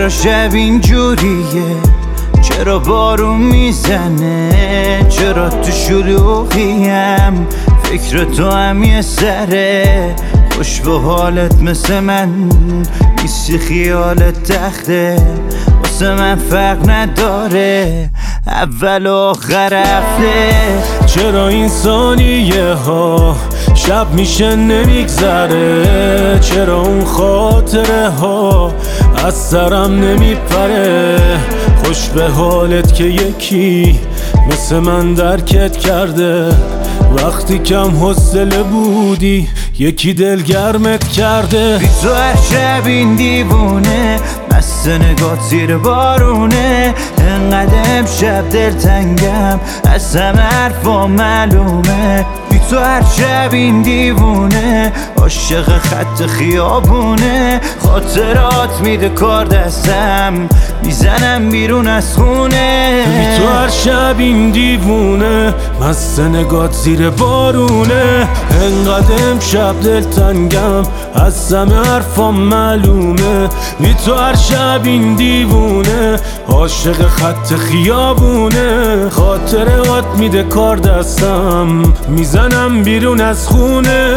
چرا شب اینجوریه، چرا بارون میزنه، چرا تو شلوغیم فکر تو هم یه سره. خوش به حالت مثل من نیستی، خیالت تخته واسه من فرق نداره اول و آخر هفته. چرا این ثانیه ها شب میشه نمیگذره، چرا اون خاطره ها از سرم نمیپره. خوش به حالت که یکی مثل من درکت کرده، وقتی کم حوصله بودی یکی دلگرمت کرده. بی تو هر شب این دیوونه مست نگات زیر بارونه، انقدر امشب دلتنگم از همه حرفا معلومه. بی تو هر شب این دیوونه عاشق خط خیابونه، خاطرات میده کار دستم میزنم بیرون از خونه. بی تو هر شب این دیوونه مست نگات زیر بارونه، انقدر امشب دلتنگم از همه حرفا معلومه. بی تو هر شب این دیوونه عاشق خط خیابونه، خاطرات میده کار دستم میزنم بیرون از خونه.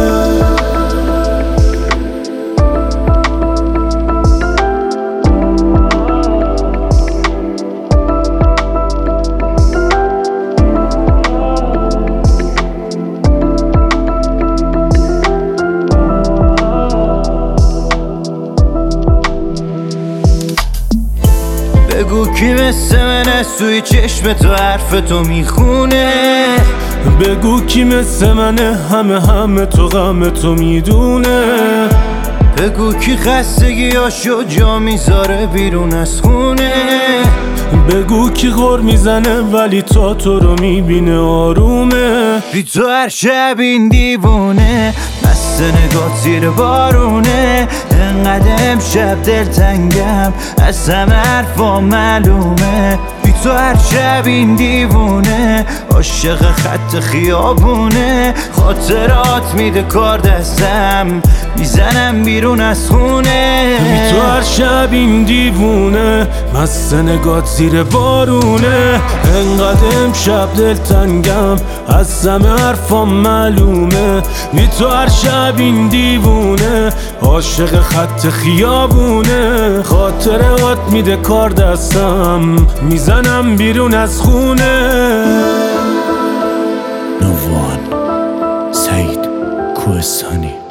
بگو کی مثل من از توی چشم تو حرف تو میخونه، بگو کی مثل منه همه تو غم تو میدونه. بگو کی خستگیاشو جا میذاره بیرون از خونه، بگو کی غر میزنه ولی تا تو رو میبینه آرومه. بی تو هر شب این دیوونه مست نگات زیر بارونه، انقدر امشب دلتنگم از همه حرفا معلومه. بی تو هر شب این دیوونه عاشق خط خیابونه، خاطرات میده کار دستم میزنم بیرون از خونه. بی تو هر شب این دیوونه مست نگات زیر بارونه، انقدر امشب دلتنگم از همه حرفا معلومه. بی تو هر شب این دیوونه عاشق خط خیابونه، خاطرات میده کار دستم میزنم بیرون از خونه. نووان سعید کوهستانی.